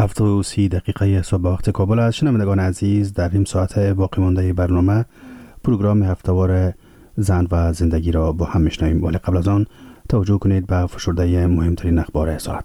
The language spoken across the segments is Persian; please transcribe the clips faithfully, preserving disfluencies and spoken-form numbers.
هفت و سی دقیقه صبح وقت کابل است. شنوندگان عزیز، در این ساعت باقی مانده برنامه پروگرام هفته‌وار زن و زندگی را با هم میشنویم، ولی قبل از آن توجه کنید به فشرده مهمترین اخبار ساعت.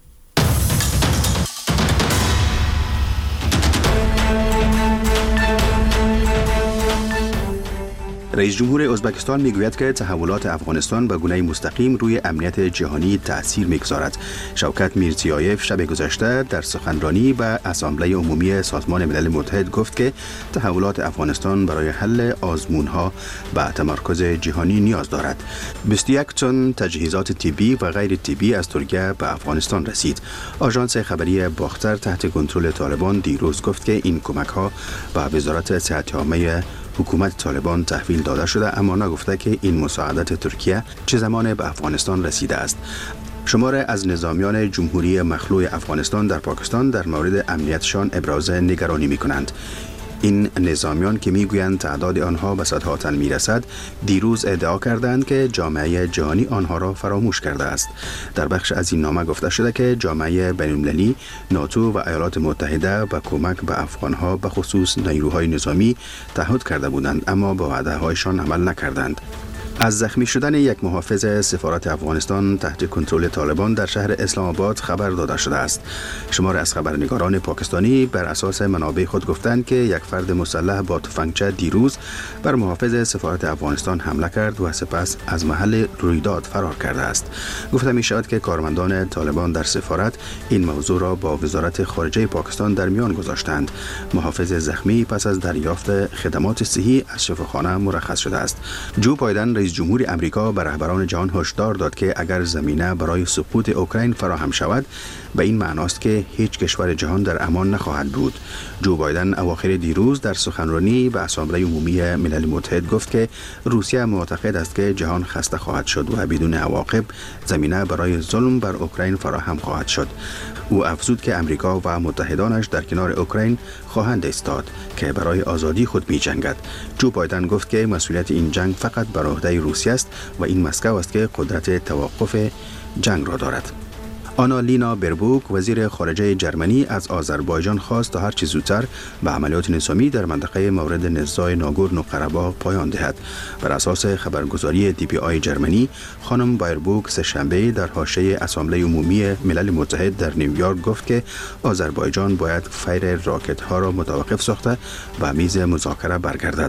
رئیس جمهور ازبکستان میگوید که تحولات افغانستان به گونه مستقیم روی امنیت جهانی تأثیر میگذارد. شوکت میرزیایف شب گذشته در سخنرانی به اسامبله عمومی سازمان ملل متحد گفت که تحولات افغانستان برای حل آزمونها به تمرکز جهانی نیاز دارد. بیست و یک تن تجهیزات طبی و غیر طبی از ترکیه به افغانستان رسید. آژانس خبری باختر تحت کنترل طالبان دیروز گفت که این کمک‌ها به وزارت صحت عامه حکومت طالبان تحویل داده شده، اما نگفته که این مساعدت ترکیه چه زمان به افغانستان رسیده است. شماره از نظامیان جمهوری مخلوع افغانستان در پاکستان در مورد امنیتشان ابراز نگرانی می کنند. این نظامیان که میگویند تعداد آنها به صدها تن میرسد، دیروز ادعا کردند که جامعه جهانی آنها را فراموش کرده است. در بخش از این نامه گفته شده که جامعه بین‌المللی، ناتو و ایالات متحده به کمک به افغانها به خصوص نیروهای نظامی تعهد کرده بودند، اما به وعده هایشان عمل نکردند. از زخمی شدن یک محافظ سفارت افغانستان تحت کنترل طالبان در شهر اسلام آباد خبر داده شده است. شمار از خبرنگاران پاکستانی بر اساس منابع خود گفتند که یک فرد مسلح با تفنگچه دیروز بر محافظ سفارت افغانستان حمله کرد و سپس از محل رویداد فرار کرده است. گفته می شود که کارمندان طالبان در سفارت این موضوع را با وزارت خارجه پاکستان در میان گذاشتند. محافظ زخمی پس از دریافت خدمات صحی از شفاخانه مرخص شده است. جو بایدن رئیس جمهور امریکا به رهبران جهان هشدار داد که اگر زمینه برای سقوط اوکراین فراهم شود، به این معناست که هیچ کشور جهان در امان نخواهد بود. جو بایدن اواخر دیروز در سخنرانی به اسامبله عمومی ملل متحد گفت که روسیه معتقد است که جهان خسته خواهد شد و بدون عواقب زمینه برای ظلم بر اوکراین فراهم خواهد شد. او افزود که امریکا و متحدانش در کنار اوکراین خواهند ایستاد که برای آزادی خود می جنگد. جو بایدن گفت که مسئولیت این جنگ فقط بر عهده روسیه است و این مسکو است که قدرت توقف جنگ را دارد. آنالینا بربوک وزیر خارجه جرمنی از آذربایجان خواست تا هر چه زودتر به عملیات نظامی در منطقه مورد نزاع ناگورنو قره‌باغ پایان دهد. بر اساس خبرگزاری دی پی آی جرمنی، خانم بربوک سه‌شنبه در حاشیه اسامبله عمومی ملل متحد در نیویورک گفت که آذربایجان باید فیر راکت ها را متوقف ساخته و میز مذاکره برگردد.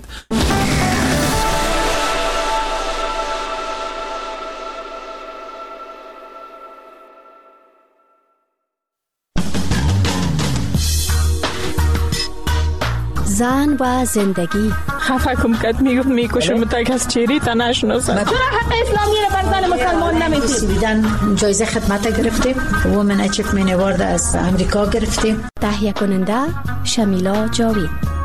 زن و زندگی. خفه کم کت میگفت میکشم تک از چیری تا نشناسم. چرا حق اسلامی را بر زن مسلمان نمیدید؟ بیدن جایزه خدمت گرفتیم، وومن اچیومنت اوارد از امریکا گرفتیم. تهیه کننده شمیلا جاوید.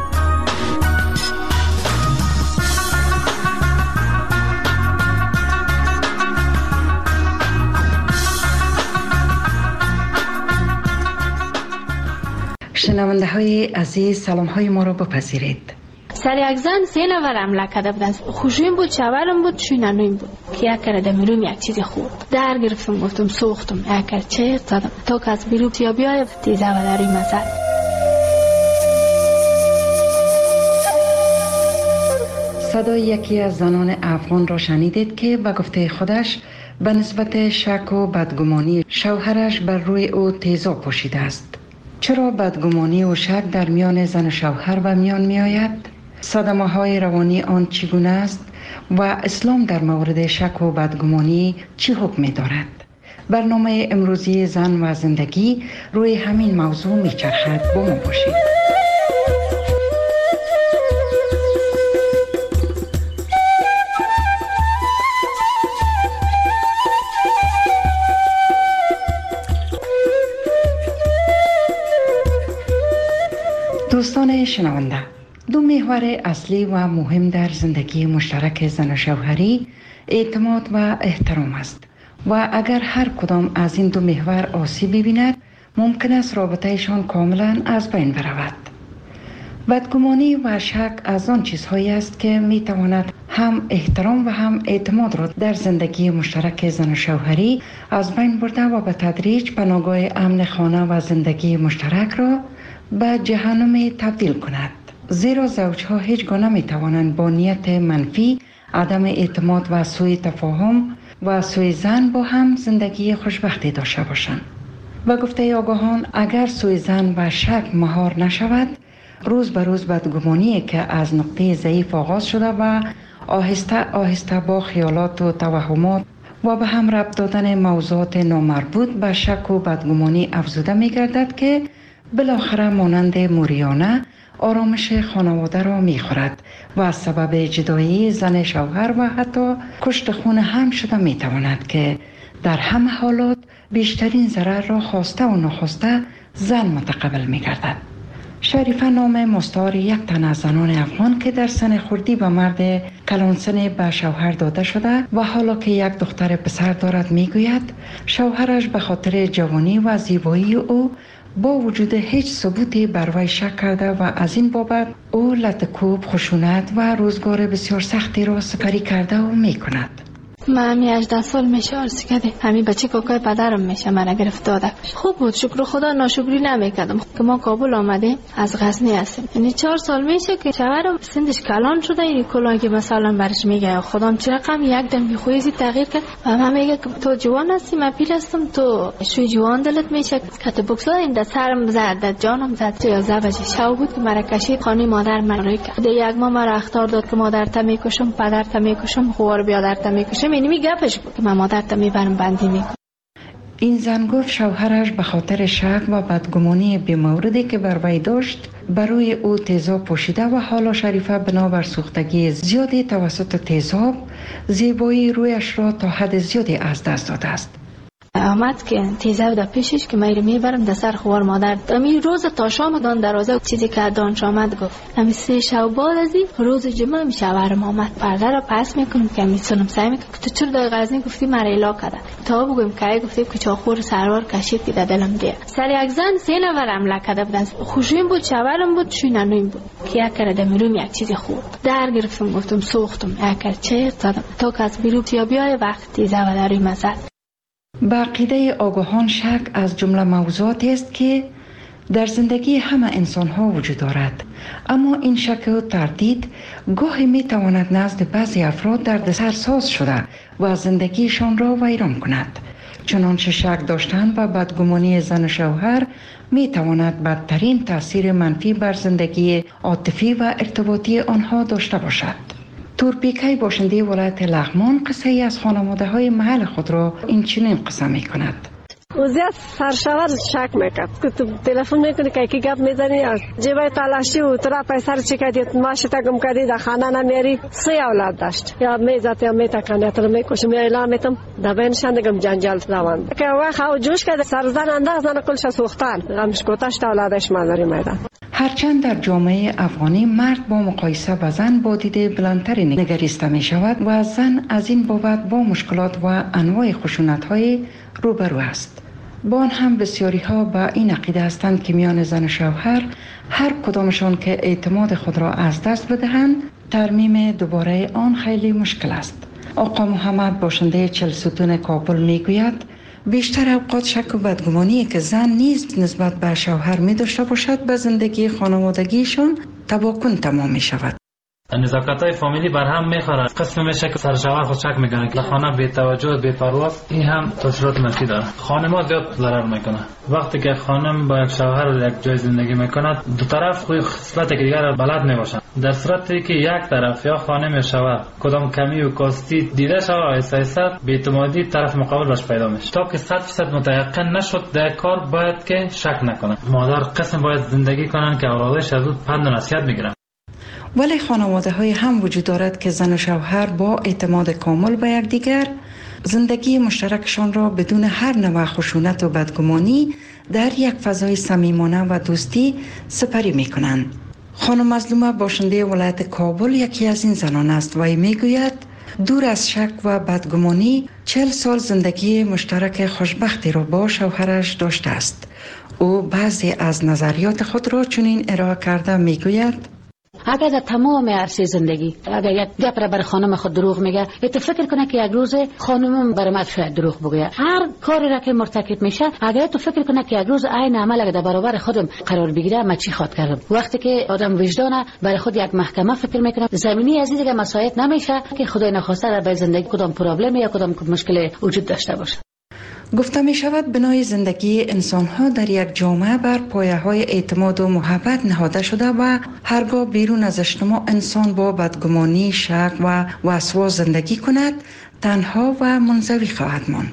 شنونده های عزیز، سلام های ما رو بپذیرید. سر یک زن سه نفر حمله کرده بودن. خوشویم بود، شوهرم بود، شوینانویم بود. که یک کرده میروم یک چیزی خورد. در گرفتم، گفتم سوختم، یک کرد چه زدم تا که از بیرون یا بیای تیزه و داری مزد. صدای یکی از زنان افغان را شنیدید که به گفته خودش به نسبت شک و بدگمانی شوهرش بر روی او تیزاب پوشیده است. چرا بدگمانی و شک در میان زن و شوهر به میان می آید؟ صدمه های روانی آن چگونه است و اسلام در مورد شک و بدگمانی چی حکم می دارد؟ برنامه امروزی زن و زندگی روی همین موضوع می چرخد. با ما باشید. دوستان شنونده، دو محور اصلی و مهم در زندگی مشترک زن و شوهری اعتماد و احترام است و اگر هر کدام از این دو محور آسیب ببیند ممکن است رابطهشان کاملا از بین برود. بدگمانی و شک از آن چیزهایی است که می تواند هم احترام و هم اعتماد را در زندگی مشترک زن و شوهری از بین برده و به تدریج پناهگاه امن خانه و زندگی مشترک را به جهنم تبدیل کند. زیرا زوجها هیچ گونه نمی توانند با نیت منفی، عدم اعتماد و سوء تفاهم و سوء ظن با هم زندگی خوشبختی داشته باشند. و گفته آگاهان اگر سوء ظن و شک مهار نشود، روز به روز بدگمانی که از نقطه ضعیف آغاز شده و آهسته آهسته با خیالات و توهمات و به هم ربط دادن موضوعات نامربوط به شک و بدگمانی افزوده می گردد که بالاخره مانند موریانه آرامش خانواده را می خورد و از سبب جدایی زن شوهر و حتی کشت خون هم شده می تواند که در همه حالات بیشترین ضرر را خواسته و نخواسته زن متقبل می گردد. شریفه نام مستعار یک تن از زنان افغان که در سن خردی به مرد کلانسن به شوهر داده شده و حالا که یک دختر پسر دارد می گوید شوهرش به خاطر جوانی و زیبایی او با وجود هیچ ثبوتی بر وی شک کرده و از این بابت او لطکوب، خشونت و روزگار بسیار سختی را سپری کرده و می کند. من همی هجده سال میشه عرض کردیم همی بچه کاکای پدرم میشه من گرفت داده خوب بود، شکر خدا، ناشکری نمیکردم که ما کابل آمدیم از غزنی هستیم. یعنی چهار سال میشه که شوهرم سندش کلان شده، این کلان که مثلا برش میگه خودم چه رقم یک دم خویزی تغییر کرد و من میگه تو جوان هستی من پیل هستم، تو شوی جوان دلت میشه کت بوکسا این در سرم زد در جانم زد. یازده بجه شب بود که مرا کشید خانه مادر من روی کرد. یک ماه مرا اخطار داد که مادرت میکشم، پدرت میکشم، خوار بیادرت میکشم. یعنی می گپش بود که من مادرت میبرم بندی میکنم. این زن گفت شوهرش به خاطر شک و بدگمانی بی‌موردی که بر وی داشت برای او تیزاب پوشیده و حالا شریفه بنابر سوختگی زیادی توسط تیزاب زیبایی رویش را تا حد زیادی از دست داده است. آمد که تیزاب در پیشش که من میبرم در سر خوار مادر. امی روز تا شام دان دروازه چیزی که دانش آمد گفت امی سه شب بعد از این روز جمعه می شوهرم آمد پرده را پس میکنم که میتونم سعی میکنم که تو چرا در غزنی گفتی مرا الا کرده تا بگم که گفتی که چاخور سروار کشید که در دلم دیه سر یک زن سه نفر حمله کرده بودن. خوشیم بود، شوهرم بود، شوینانویم بود که یک کرده میروم یک چیزی خورد در گرفتم گفتم سوختم یک کرده چه زدم تا که از بیرون یا بیای وقت تیزاب در روی مزد. به عقیده آگاهان شک از جمله موضوعاتی است که در زندگی همه انسان ها وجود دارد، اما این شک و تردید گاهی می تواند نزد بعضی افراد دردسر ساز شده و زندگیشان را ویران کند. چنانچه شک داشتن و بدگمانی زن و شوهر می تواند بدترین تاثیر منفی بر زندگی عاطفی و ارتباطی آنها داشته باشد. تورپیکای باشنده ولایت لغمان قصه ای از خانواده های محل خود را این چنین قصه می کند. او زیاد سرشور شک میکرد که تو تلفن میکنی که کی گپ میزنی جیبای تلاشی و ترا پیسر چی کردی ماش تگم کردی در خانه نمیاری. سه اولاد داشت یا میزات یا میتکن تا میکشم یا اعلام میتم در بینشان دیگم جنجال روان که وا خو جوش کرد سرزن انداز زن کلش سوختن غمش کوتاش تا اولادش مادری میدان. هرچند در جامعه افغانی مرد با مقایسه با زن با دید بلندتری نگریسته می شود و زن از این بابت با مشکلات و انواع خشونت های روبرو است. با آن هم بسیاری ها با این عقیده هستند که میان زن و شوهر هر کدامشان که اعتماد خود را از دست بدهند ترمیم دوباره آن خیلی مشکل است. آقا محمد باشنده چهل ستون کابل می گوید بیشتر اوقات شک و بدگمانی که زن نیز نسبت به شوهر می داشته باشد به زندگی خانوادگیشان تباکن تمام می شود. نزاکت‌های فامیلی بر هم می‌خوره. قسم میشه که سر شوهر خود شک میکنه که خانه بی توجه بی پرواز، این هم تاثیرات منفی داره. خانم‌ها زیاد ضرر میکنه. وقتی که خانم با یک شوهر یک جای زندگی میکنه دو طرف خوی خصلت دیگر را بلد نباشن. در صورتی که یک طرف یا خانم یا شوهر کدام کمی و کاستی دیده شود ایسا ایسا بی‌اعتمادی طرف مقابل باش پیدا میشه. تا که صد درصد متيقن نشد در کار باید که شک نکنه. مادر قسم باید زندگی کنن که اولادش از پند و نصیحت میگیرن. ولی خانواده های هم وجود دارد که زن و شوهر با اعتماد کامل به یکدیگر زندگی مشترکشان را بدون هر نوع خشونت و بدگمانی در یک فضای صمیمانه و دوستی سپری می کنند. خانم مظلومه باشنده ولایت کابل یکی از این زنان است و می گوید دور از شک و بدگمانی چهل سال زندگی مشترک خوشبختی را با شوهرش داشته است. او بعضی از نظریات خود را چنین ارائه کرده می گوید اگر در تمام عرصه زندگی اگر یک گپ را بر خانم خود دروغ میگه، تو فکر کنه که یک روز خانمم بر من شاید دروغ بگه. هر کاری را که مرتکب میشه اگر تو فکر کنه که یک روز عین عمل اگر در برابر خودم قرار بگیره من چی خاط کردم. وقتی که آدم وجدانه برای خود یک محکمه فکر میکنه، زمینی از دیگه مسایت نمیشه که خدای نخواسته در به زندگی کدام پرابلم یا کدام مشکل وجود داشته باشه. گفته می شود بنای زندگی انسان ها در یک جامعه بر پایه های اعتماد و محبت نهاده شده و هرگاه بیرون از اجتماع انسان با بدگمانی، شک و وسواس زندگی کند تنها و منزوی خواهد ماند.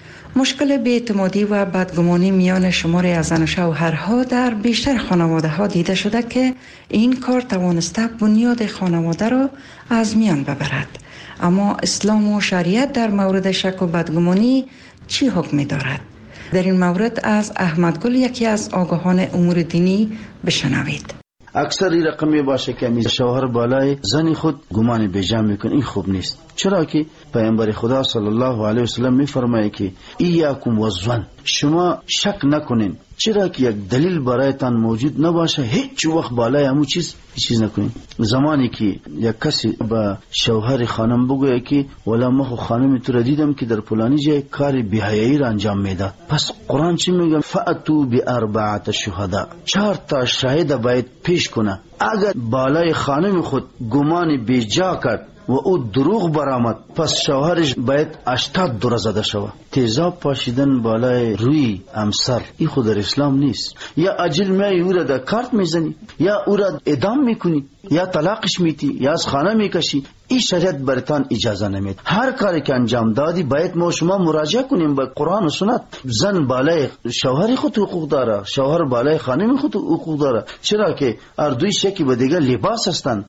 مشکل بی‌اعتمادی و بدگمانی میان شماری از زن و شوهرها در بیشتر خانواده ها دیده شده که این کار توانسته بنیاد خانواده را از میان ببرد. اما اسلام و شریعت در مورد شک و بدگمانی چی حکم دارد؟ در این مورد از احمد گل، یکی از آگاهان امور دینی، بشنوید. اکثر رقمی باشه که می شوهر بالای زنی خود گمان بیجا میکنه، این خوب نیست. چرا که پیامبر خدا صلی الله علیه و سلم میفرمایه که ایاکم والظن، شما شک نکنین، چرا که یک دلیل برایتان موجود نباشه هیچ وقت بالای همون چیز چیز نکنین. زمانی که یک کسی با شوهر خانم بگویه که ولی ما خو خانم تو را دیدم که در فلانی جای کار بی‌حیایی را انجام میده، پس قرآن چی میگه؟ فأتوا بأربعة شهداء، چهار تا شاهد باید پیش کنه. اگر بالای خانم خود گمان بیجا کرد و او دروغ برآمد، پس شوهرش باید هشتاد دوره زده شود. تیزاب پاشیدن بالای روی همسر این خود در اسلام نیست. یا اجل میای او را در کارت میزنی، یا او را اعدام میکنی، یا طلاقش میتی، یا از خانه میکشی. این شریعت برتان اجازه نمید. هر کاری که انجام دادی باید ما شما مراجعه کنیم به قرآن و سنت. زن بالای شوهر خود حقوق داره، شوهر بالای خانم خود حقوق داره، چرا که هر دوی شکی به دیگر لباس هستند.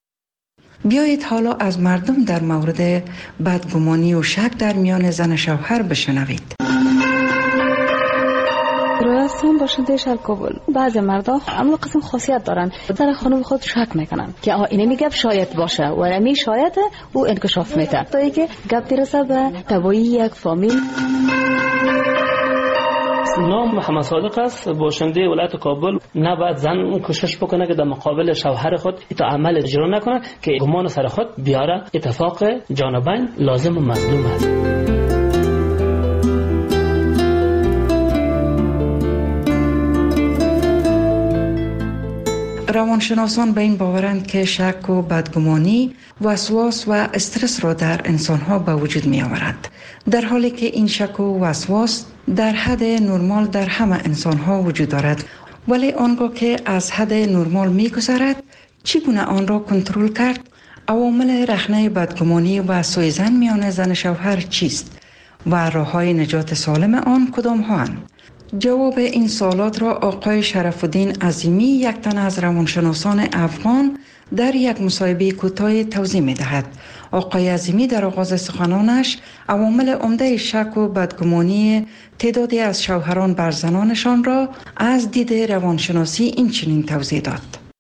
بیایید حالا از مردم در مورد بدگمانی و شک در میان زن و شوهر بشنوید. راستی باشنده شهر کابل بعضی مردا اما قسم خاصیت دارن، در خانم خود شک میکنن که آها اینه میگه شاید باشه و امی شاید او انکشاف میده تا اینکه گپ برسه به تبایی یک فامیل. نام محمد صادق است، باشنده ولایت کابل. نباید زن کوشش بکنه که در مقابل شوهر خود تا عمل اجرا نکنه که گمان سر خود بیاره. اتفاق جانبین لازم و مظلوم است. روانشناسان به این باورند که شک و بدگمانی وسواس و استرس را در انسانها به وجود می آورد، در حالی که این شک و وسواس در حد نرمال در همه انسانها وجود دارد. ولی آنگاه که از حد نرمال می گذرد چگونه آن را کنترل کرد؟ عوامل رخنه بدگمانی و سوء ظن میان زن شوهر چیست و راه‌های نجات سالم آن کدام هاند؟ جواب این سوالات را آقای شرف الدین عظیمی، یک تن از روانشناسان افغان، در یک مصاحبه کوتاه توضیح می دهد. آقای عظیمی در آغاز سخنانش عوامل عمده شک و بدگمانی تعدادی از شوهران بر زنانشان را از دید روانشناسی این چنین توضیح داد.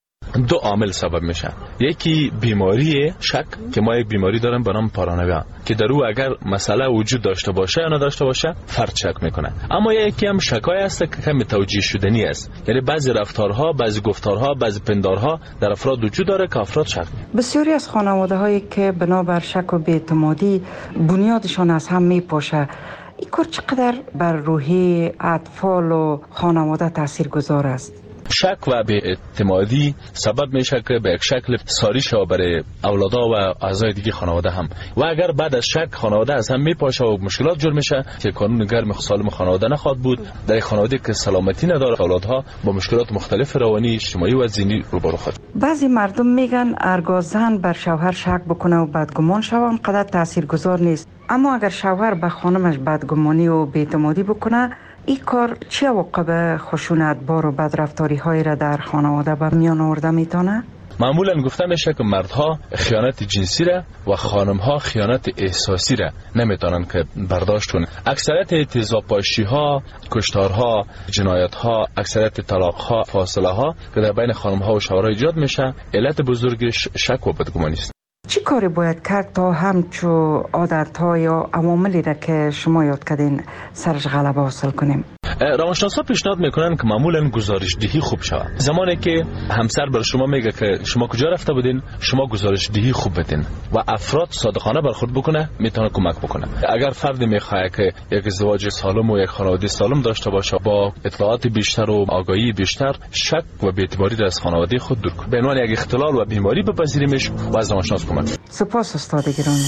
دو عامل سبب میشه. یکی بیماری شک که ما یک بیماری داریم به نام پارانویا که در او اگر مسئله وجود داشته باشه یا نداشته باشه فرد شک میکنه. اما یکی هم شکای است که کمی توجیه شدنی است، یعنی بعضی رفتارها، بعضی گفتارها، بعضی پندارها در افراد وجود داره که افراد شک میکنه. بسیاری از خانواده هایی که بنابر شک و بی‌اعتمادی بنیادشان از هم میپاشه، این کار چقدر بر روحی اطفال و خانواده تاثیرگذار است؟ شک و بی‌اعتمادی سبب میشه که به یک شکل ساری شود برای اولادا و اعضای دیگه خانواده هم، و اگر بعد از شک خانواده از هم میپاشه و مشکلات جور میشه که کانون گرم سالم خانواده نخواد بود. در خانواده که سلامتی نداره اولادها با مشکلات مختلف روانی، اجتماعی و ذهنی روبرو خواهد. بعضی مردم میگن هرگاه زن بر شوهر شک بکنه و بدگمان شود قدر تاثیرگذار نیست، اما اگر شوهر به خانمش بدگمانی و بی‌اعتمادی بکنه، این کار چه عواقب خشونت بار و بدرفتاری های را در خانواده به میان آورده میتونه؟ معمولا گفته میشه که مردها خیانت جنسی را و خانمها خیانت احساسی را نمیتونن که برداشت کنن. اکثریت تیزابپاشی ها، کشتارها، جنایت ها، اکثریت طلاق ها، فاصله ها که در بین خانمها و شوهرها ایجاد میشه، علت بزرگش شک و بدگمانی است. چی کاری باید کرد تا همچو عادت ها یا عواملی را که شما یاد کردین سرش غلبه حاصل کنیم؟ روانشناسا پیشنهاد میکنن که معمولا گزارش دهی خوب شود. زمانی که همسر بر شما میگه که شما کجا رفته بودین، شما گزارش دهی خوب بدین و افراد صادقانه برخورد بکنه، میتونه کمک بکنه. اگر فردی میخواد که یک ازدواج سالم و یک خانواده سالم داشته باشه، با اطلاعات بیشتر و آگاهی بیشتر، شک و بی‌اعتباری را از خانواده خود دور کنه. به عنوان یک اختلال و بیماری بپذیریمش و از روانشناس کمک. سپاس استاد گرامی.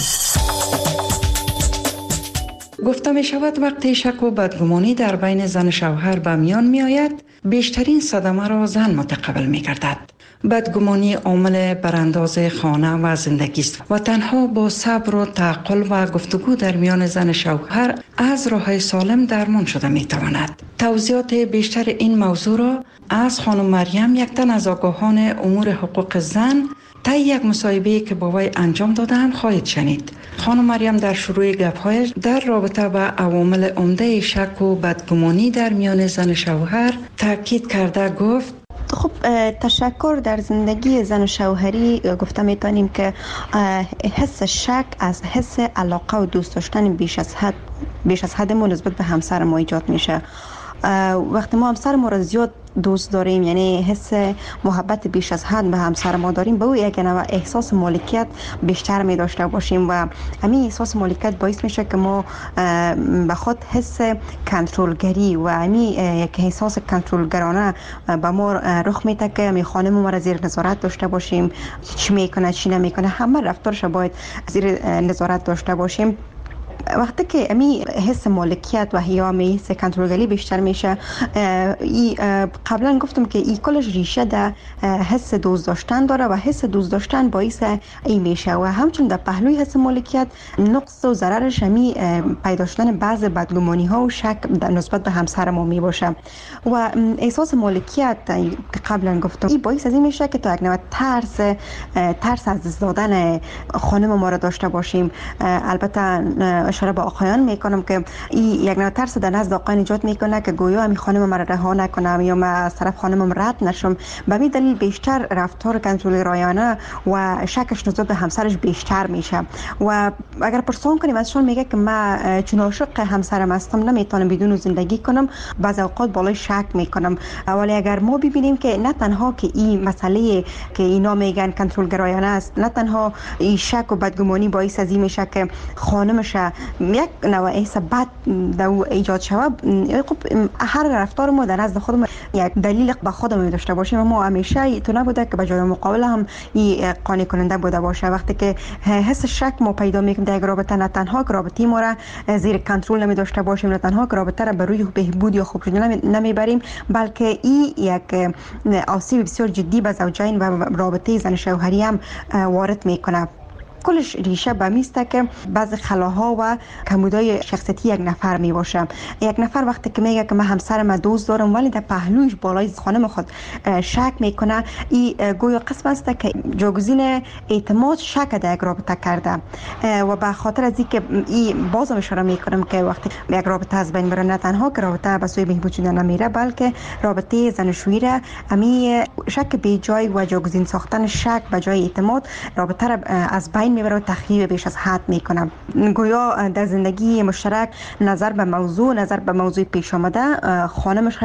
گفته می شود وقتی شک و بدگمانی در بین زن و شوهر به میان می آید، بیشترین صدمه را زن متقبل می گردد. بدگمانی عامل برانداز خانه و زندگی است و تنها با صبر و تعقل و گفتگو در میان زن و شوهر از راه سالم درمان شده می تواند. توضیحات بیشتر این موضوع را از خانم مریم، یک تن از آگاهان امور حقوق زن، طی یک مصاحبه‌ای که با وی انجام دادند خواهید شنید. خانم مریم در شروع گپ‌هایش در رابطه با عوامل عمده شک و بدگمانی در میان زن و شوهر تاکید کرده گفت: خب تشکر در زندگی زن و شوهری گفته میتونیم که حس شک از حس علاقه و دوست داشتن بیش از حد بیش از حدمون نسبت به همسر ما ایجاد میشه. وقتی ما همسر ما را زیاد دوست داریم، یعنی حس محبت بیش از حد به همسر ما داریم، به او یک نوع احساس مالکیت بیشتر می داشته باشیم و همین احساس مالکیت باعث میشه که ما به خود حس کنترلگری و همین یک احساس کنترلگرانه به ما رخ میده که می خانم ما را زیر نظارت داشته باشیم، چی میکنه چی نمیکنه همه رفتارش باید زیر نظارت داشته باشیم. وقتی که امی حس مالکیت و یا می حس کنترلگری بیشتر میشه، ای قبلا گفتم که این کلش ریشه در حس دوست داشتن داره و حس دوست داشتن باعث این میشه و همچنین در پهلوی حس مالکیت نقص و ضررش همی پیدا شدن بعض بدگمانی ها و شک در نسبت به همسر ما می باشه و احساس مالکیت که قبلا گفتم این باعث از این میشه که تا یک نوع ترس ترس از دست دادن خانم ما را داشته باشیم. البته اشاره به آقایان میکنم که این یک نوع ترس در نزد آقایان ایجاد میکنه که گویا همین خانم مرا رها نکنم یا من از طرف خانمم رد نشم. به همین دلیل بیشتر رفتار کنترلگرایانه و شکش نسبت به همسرش بیشتر میشه و اگر پرسان کنیم ازشون میگه که من چون عاشق همسرم هستم نمیتونم بدون زندگی کنم، بعضی اوقات بالای شک میکنم. ولی اگر ما ببینیم که نه تنها که این مسئله که اینا میگن کنترلگرایانه است، نه تنها این شک و بدگمانی باعث از این میشه که خانمش یک نوع احساس بد در او ایجاد شود. خب هر رفتار ما در نزد خودمون یک دلیل به خودمون داشته باشیم و ما همیشه تو نبوده که به جای مقابل هم این قانع کننده بوده باشه. وقتی که حس شک ما پیدا میکنیم در یک رابطه، نه تنها رابطه ما را زیر کنترل نمی داشته باشیم، نه تنها رابطه را به روی بهبود یا خوب شدن نمیبریم، بلکه این یک آسیب بسیار جدی به زوجین و رابطه زن شوهری هم وارد میکنه. کلش ریشه به میسته که بعض خلاها و کمودای شخصیتی یک نفر می باشه. یک نفر وقتی که میگه که من همسرم دوست دارم ولی در پهلویش بالای خانم خود شک میکنه، این گویا قسم است که جاگزین اعتماد شک در یک رابطه کرده و به خاطر از اینکه این بازم اشاره میکنم که وقتی یک رابطه از بین بره، نه تنها که رابطه به سوی بهبود شدن نمیره، بلکه رابطه زن و شوهری را امی شک به جای و جاگزین ساختن شک به جای اعتماد رابطه را از بین میبره و تخریب بیش از حد میکنه. گویا در زندگی مشترک نظر به موضوع نظر به موضوع پیش آمده خانمش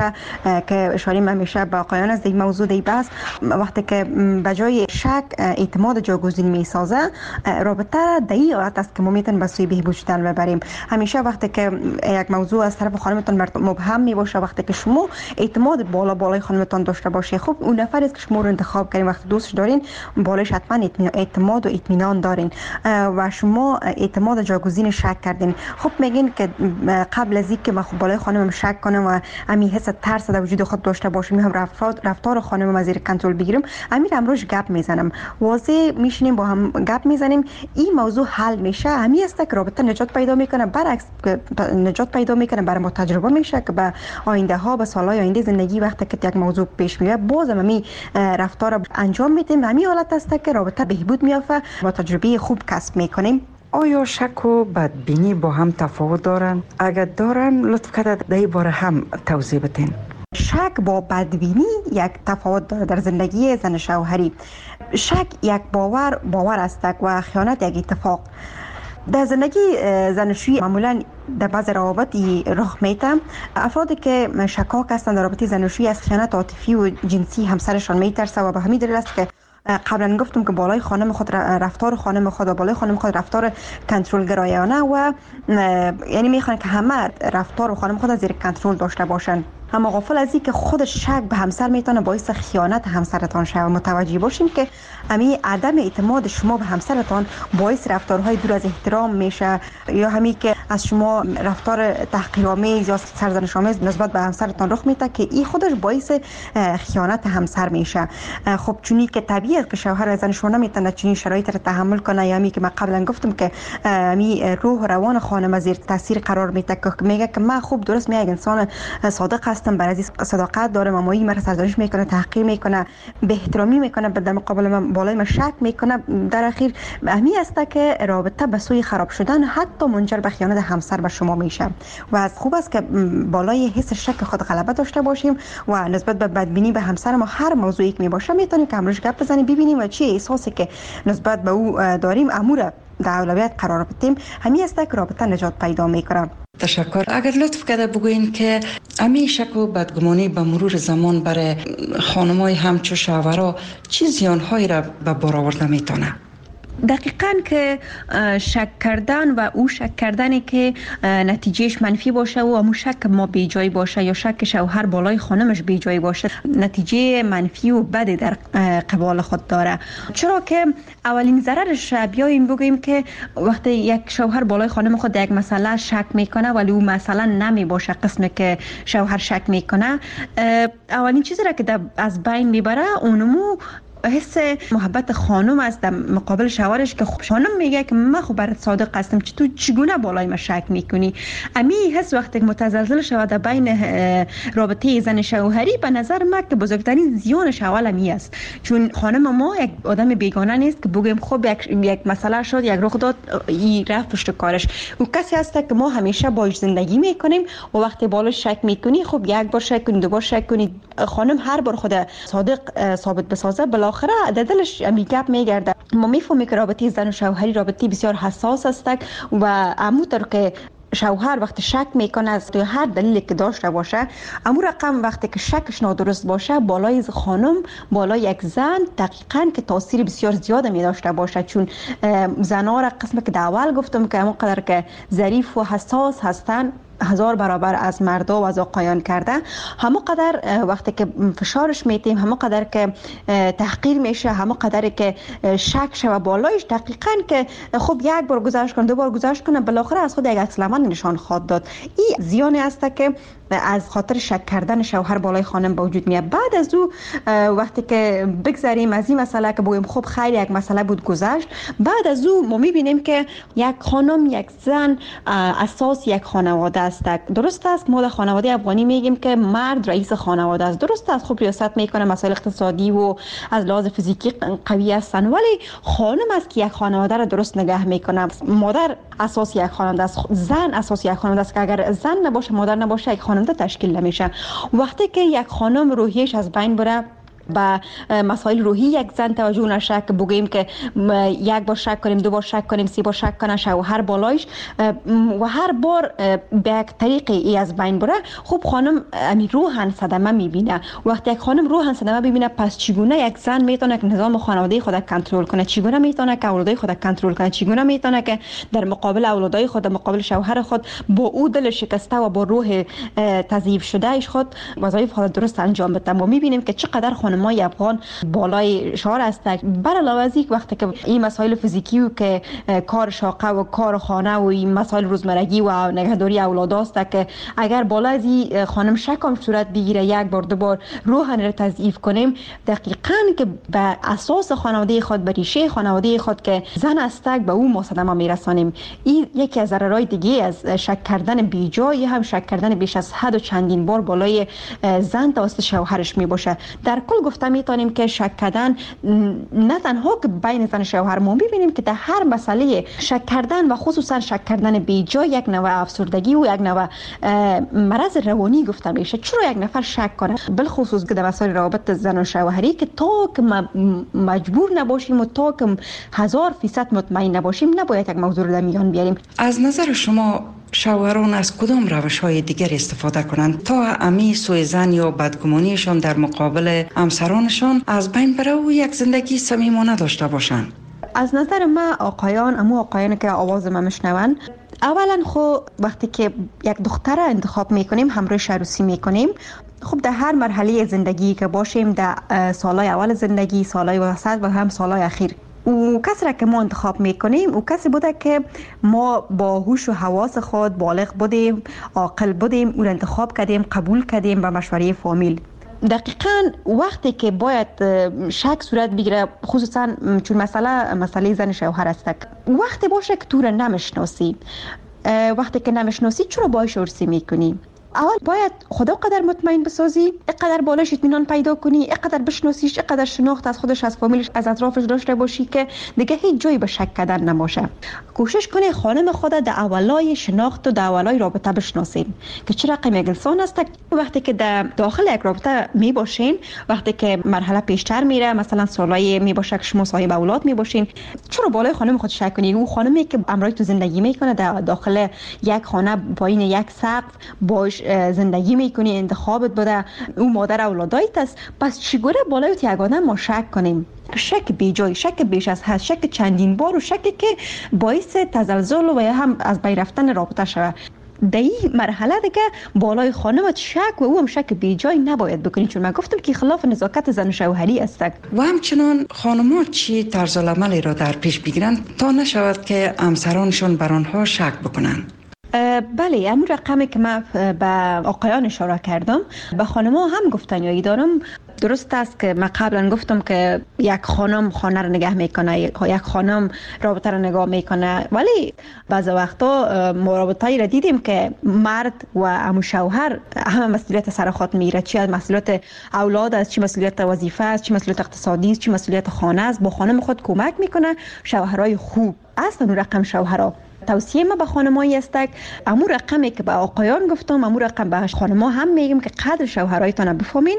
که اشاره همیشه به آقایان از این موضوع دی بس، وقتی که به جای شک اعتماد جاگزین میسازه، رابطه در این حالت است که ما میتونیم به سوی بهبود شدن ببریم. همیشه وقتی که یک موضوع از طرف خانمتون مبهم میباشه، وقتی که شما اعتماد بالا بالای خانمتون داشته باشه، خب اون نفری است که شما رو انتخاب کردین، وقتی دوستش دارین بالایش حتما اعتماد و اطمینان دارین و شما اعتماد جاگزین شک کردین. خب میگین که قبل از اینکه من بالای خانمم شک کنم و همین حس ترس در وجود خود داشته باشم، هم رفتار رفتار خانمم از زیر کنترل بگیرم، امیر امروز گپ میزنم، واضح میشینیم با هم گپ میزنیم، این موضوع حل میشه. همین است که رابطه نجات پیدا میکنه. برعکس نجات پیدا میکنه، برای ما تجربه میشه که به آینده ها، به سالهای آینده زندگی وقتی که یک موضوع پیش میاد بازم همین رفتار انجام میدیم. همین حالت است که رابطه بهبود میافته، با تجربه خوب کسب میکنیم. آیا شک و بدبینی با هم تفاوت دارن؟ اگر دارن لطف کرده در این باره هم توضیح بدین. شک با بدبینی یک تفاوت داره در زندگی زن شوهری. شک یک باور باور است و خیانت یک اتفاق. در زندگی زناشویی معمولا در بعض روابط رخ میده. افرادی که شکاک هستند در رابطه زناشویی از خیانت عاطفی و جنسی همسرشان میترسه و به همین دلیل است که قبلا گفتم که بالای خانم خود رفتار خانم خود و بالای خانم خود رفتار کنترل گرایانه و یعنی میخوان که همه رفتار خانم خود زیر کنترل داشته باشن. اما غافل از این که خود شک به همسر میتونه باعث خیانت همسرتان شود. متوجه باشین که همین عدم اعتماد شما به همسرتان باعث رفتارهای دور از احترام میشه، یا همین که از شما رفتار تحقیرآمیز یا سرزنش‌آمیز نسبت به همسرتان رخ میده که این خودش باعث خیانت همسر میشه. خب چونی که طبیعیه که شوهر و زن شما نمیتونه چنین شرایطی رو تحمل کنه، یا همین که من قبلا گفتم که همین روح و روان خانم زیر تاثیر قرار میده که میگه که من خوب درست میگم انسان صادق هستم، برای صداقت دارم، اما این مرا سرزنش میکنه، تحقیر میکنه، به احترامی میکنه، در مقابل من بالای من شک میکنه، در اخیر اهمی است که رابطه به سوی خراب شدن حتی منجر به خیانت همسر به شما میشه. و از خوب است که بالای حس شک خود غلبه داشته باشیم و نسبت به بدبینی به همسر ما هر موضوعی که میباشه میتونیم که امروز گپ بزنیم، ببینیم و چه احساسی که نسبت به او داریم امور در اولویت قرار بدیم. همین است که رابطه نجات پیدا میکنه. تشکر. اگر لطف کرده بگوین که امی شک و بدگمانی به مرور زمان برای خانمای همچو شوهرها چه زیانهایی را به بار آورده میتونه؟ دقیقاً که شک کردن و او شک کردنی که نتیجهش منفی باشه و همون شک ما بی جای باشه یا شک شوهر بالای خانمش بی جای باشه، نتیجه منفی و بدی در قبال خود داره. چرا که اولین ضررش بیایم بگوییم که وقتی یک شوهر بالای خانم خود یک مسئله شک میکنه ولی او مثلا نمی باشه قسمی که شوهر شک میکنه، اولین چیزی را که از بین میبره اونمو حس محبت خانم است در مقابل شوهرش که خانم میگه که من خب برات صادق هستم، چی تو چگونه بالای من شک میکنی؟ امی حس وقتی متزلزل شود در بین رابطه زن شوهری، به نظر من که بزرگترین زیانش اول امی است. چون خانم ما یک آدم بیگانه نیست که بگیم خب یک یک مسئله شد، یک رخ داد، این رفت پشت کارش. او کسی است که ما همیشه باهاش زندگی میکنیم و وقتی بالا شک میکنی خب یک بار شک کنی، دو بار شک کنی، خانم هر بار خود صادق ثابت بسازه بالاخره در دلش می گپ میگرده. ما میفهمیم که رابطه زن و شوهری رابطه بسیار حساس است و عموتر که شوهر وقتی شک میکنه از هر دلیلی که داشته باشه، امو رقم وقتی که شکش نادرست باشه بالای خانم، بالای یک زن دقیقاً که تاثیر بسیار زیاد می داشته باشه. چون زنها را قسم که در اول گفتم که همون قدر که ظریف و حساس هستن هزار برابر از مردا و از آقایان کرده، همو قدر وقتی که فشارش میتیم، همو قدر که تحقیر میشه، همو قدر که شک شوه بالایش، دقیقاً که خب یک بار گذاشت کنه، دو بار گذاشت کنه، بالاخره از خود یک عکس العمل نشان خواد داد. این زیانی است که از خاطر شک کردن شوهر بالای خانم به وجود میاد. بعد از او وقتی که بگذاریم از این مسئله که بگیم خب خیر یک مسئله بود گذشت، بعد از او ما میبینیم که یک خانم، یک زن اساس یک خانواده است. درست است ما در خانواده افغانی میگیم که مرد رئیس خانواده است، درست است خب ریاست میکنه، مسائل اقتصادی و از لحاظ فیزیکی قوی هستن، ولی خانم است که یک خانواده را درست نگه میکنه. مادر اساس یک خانواده است، زن اساس یک خانواده است که اگر زن نباشه، مادر نباشه، یک خانواده تشکیل نمیشه. وقتی که یک خانم روحیش از بین بره، با مسائل روحی یک زن توجه نشه که بگیم که یک بار شک کنیم، دو بار شک کنیم، سی بار شک کنه شوهر بالایش و هر بار به یک طریقی ای از بین بره، خب خانم امی روحن صدمه میبینه. وقتی یک خانم روحن صدمه ببینه، پس چگونه یک زن میتونه که نظام خانواده خود کنترل کنه، چگونه میتونه که اولادای خود کنترل کنه، چگونه میتونه که در مقابل اولادای خود، در مقابل شوهر خود با او دل شکسته و با روح تضعیف شده ایش خود وظایف خود درست انجام بده. ما میبینیم که چقدر خانمای افغان بالای شعار هستند. بر علاوه از اینکه وقتی که این مسائل فیزیکی و که کار شاقه و کار خانه و این مسائل روزمرگی و نگهداری اولاد است که اگر بالا از این خانم شکم صورت بگیره، یک بار دو بار روحن را تضعیف کنیم، دقیقاً که به اساس خانواده خود، به ریشه خانواده خود که زن است، به او ما صدمه میرسانیم. این یکی از ضررهای دیگه از شک کردن بیجای، هم شک کردن بیش از حد و چندین بار بالای زن توسط شوهرش می باشه. در کل گفته میتونیم که شک کردن نه تنها که بین زن شوهر ما ببینیم که در هر مسئله شک کردن و خصوصا شک کردن بیجا یک نوع افسردگی و یک نوع مرض روانی گفته میشه. چرا یک نفر شک کنه؟ بالخصوص که در مسائل روابط زن و شوهری که تا که مجبور نباشیم و تا که هزار فیصد مطمئن نباشیم نباید یک موضوع رو در میان بیاریم. از نظر شما شوهران از کدام روش‌های دیگر استفاده کنند تا امی سوء ظن یا بدگمانیشان در مقابل همسرانشان از بین بره و یک زندگی صمیمانه داشته باشند؟ از نظر ما آقایان، اما آقایانی که آواز ما میشنون، اولا خو وقتی که یک دختر را انتخاب میکنیم، همراهش عروسی میکنیم، خب در هر مرحله زندگی که باشیم، در سالهای اول زندگی، سالهای وسط و هم سالهای اخیر، او کسی را که ما انتخاب میکنیم او کسی بوده که ما با هوش و حواس خود بالغ بودیم، عاقل بودیم، او را انتخاب کردیم، قبول کردیم به مشوره فامیل. دقیقاً وقتی که باید شک صورت بگیره، خصوصا چون مسئله مسئله زن شوهر است، وقتی باشه که تو را نمیشناسی، وقتی که نمیشناسی چرا باهاش عروسی میکنی؟ اول باید خدا قدر مطمئن بسازی، اینقدر بالاش اطمینان پیدا کنی، اینقدر بشناسیش، اینقدر شناخت از خودش، از فامیلش، از اطرافش داشته باشی که دیگه هیچ جایی به شک کردن نباشه. کوشش کنی خانم خود در اولای شناخت و در اولای رابطه بشناسین که چه رقم یک انسان است. وقتی که در داخل یک رابطه می باشین، وقتی که مرحله پیشتر میره، مثلا سالای می باشه که شما صاحب اولاد می باشین، چرا بالای خانم خود شک کنی؟ اون خانمی که امروز تو زندگی میکنه در داخل یک خانه پایین یک سقف باش زندگی میکنی، انتخابت بوده، او مادر اولادایت است، پس چگونه بالای یگانه ما شک کنیم؟ شک بیجای، شک بیش از حد، شک چندین بار و شکی که باعث تزلزل و یا هم از بین رفتن رابطه شود. در این مرحله دیگه بالای خانمت شک و او هم شک بیجای نباید بکنی، چون من گفتم که خلاف نزاکت زن و شوهری است. و همچنان خانم‌ها چی طرز العملی را در پیش بگیرند تا نشود که همسرانشان بر آنها شک بکنند؟ بله، همون رقمی که من به آقایان اشاره کردم به خانم‌ها هم گفتنیایی دارم. درست است که من قبلا گفتم که یک خانم خانه رو نگه میکنه، یک خانم رابطه رو نگاه میکنه، ولی بعض وقتا ما رابطه‌ای را دیدیم که مرد و عمو شوهر همه مسئولیت سر خود میگیره، چی از مسئولیت اولاد است، چی مسئولیت وظیفه است، چی مسئولیت اقتصادی است، چی مسئولیت خانه است، با خانم خود کمک میکنه. شوهرای خوب است اون رقم شوهرها. توصیه ما به خانمایی است که امو رقمی که به آقایان گفتم، امو رقم به خانم‌ها هم میگم که قدر شوهرایتان بفهمین،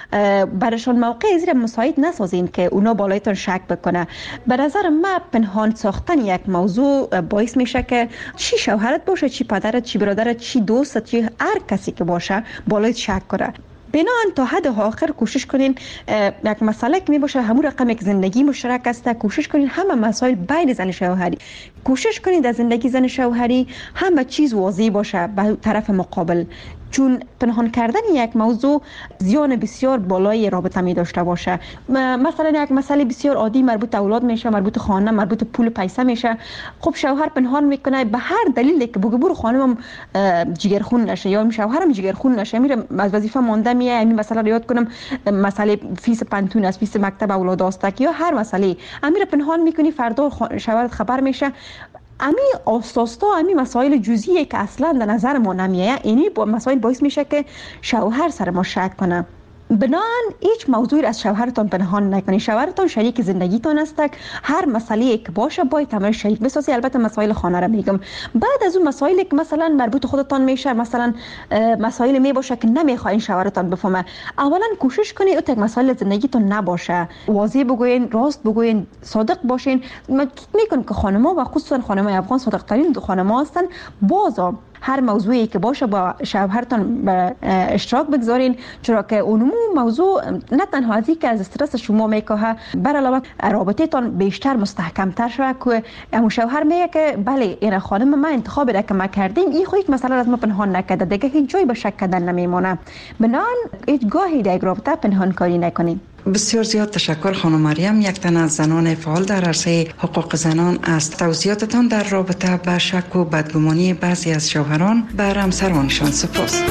برشان موقع زیر مساعد نسازین که اونا بالایتان شک بکنه. به نظر من پنهان ساختن یک موضوع باعث میشه که چی شوهرت باشه، چی پدرت، چی برادرت، چی دوستت، چی هر کسی که باشه بالایت شک کنه. بناهن تا حد آخر کوشش کنین یک مسئله که می باشه همون رقم یک زندگی مشترک است، کوشش کنین همه مسائل بین زن شوهری، کوشش کنین در زندگی زن شوهری همه چیز واضح باشه به طرف مقابل، چون پنهان کردن یک موضوع زیان بسیار بالای رابطه می داشته باشه. مثلا یک مسئله بسیار عادی مربوط اولاد میشه، مربوط خانه، مربوط پول پیسه میشه، خب شوهر پنهان میکنه به هر دلیلی که بگه برو خانمم جگرخون نشه یا شوهرم جگرخون نشه، میره از وظیفه مونده میه، این مسئله رو یاد کنم، مسئله فیس پنتون است، فیس مکتب اولاد است یا هر مسئله، امیر پنهان میکنی، فردا شوهرت خبر میشه. امی آستاستا امی مسائل جزئیه که اصلا در نظر ما نمیایه، اینی با مسائل باعث میشه که شوهر سر ما شک کنه. بنان هیچ موضوعی از شوهرتان پنهان نکنید. شوهرتان شریک زندگیتان است، هر مسئله که باشه باید تمام شریک بسازی. البته مسائل خانه را میگم. بعد از اون مسائلی که مثلا مربوط خودتان میشه، مثلا مسائل می باشه که نمیخواین شوهرتان بفهمه، اولا کوشش کنید اون تک مسائل زندگیتون نباشه، واضح بگوین، راست بگوین، صادق باشین. من میگم که خانم‌ها و خصوصا خانم‌های افغان صادق ترین خانم‌ها هستن. بازم هر موضوعی که باشه با شوهرتان به اشتراک بگذارین، چرا که اون موضوع نه تنها از اینکه از استرس شما میکاهه، بر علاوه رابطه تان بیشتر مستحکم تر شود که اون شوهر میگه که بله این خانم ما انتخاب را که ما کردیم، این خودش مسئله از ما پنهان نکرده، دیگه هیچ جایی به شک کردن نمیمونه. بنان هیچ گاهی در رابطه پنهان کاری نکنین. بسیار زیاد تشکر خانم مریم، یک تن از زنان فعال در عرصه حقوق زنان، از توضیحاتتان در رابطه با شک و بدگمانی بعضی از شوهران بر همسرانشان. سپاس.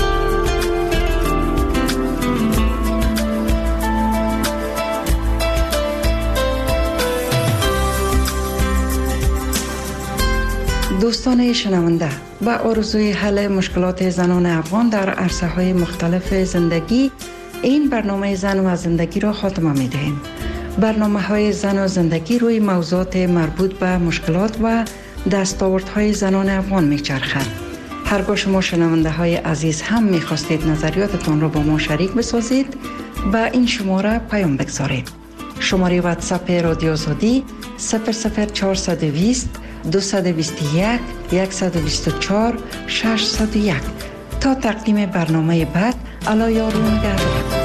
دوستان شنونده، با آرزوی حل مشکلات زنان افغان در عرصه های مختلف زندگی این برنامه زن و زندگی را خاتمه می دهیم. برنامه های زن و زندگی روی موضوعات مربوط به مشکلات و دستاوردهای زنان افغان می چرخد. هرگاه شما شنونده های عزیز هم می خواستید نظریاتتان را با ما شریک بسازید، با این شماره پیام بگذارید. شماره واتساپ رادیو آزادی صفر صفر چهارصد و بیست دویست و بیست و یک صد و بیست و چهار ششصد و یک. تا تقدیم برنامه بعد، الا یارون گردد.